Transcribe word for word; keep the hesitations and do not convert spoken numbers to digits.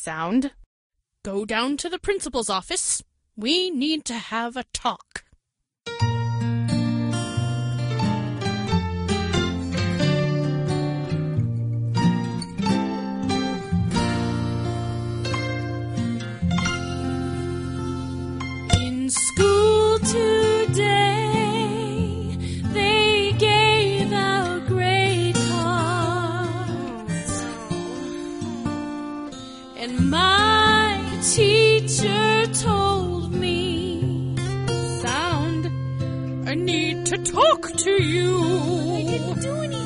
Sound, go down to the principal's office. We need to have a talk. In school today, they gave out grade cards, and my teacher told me, Sound, I need to talk to you.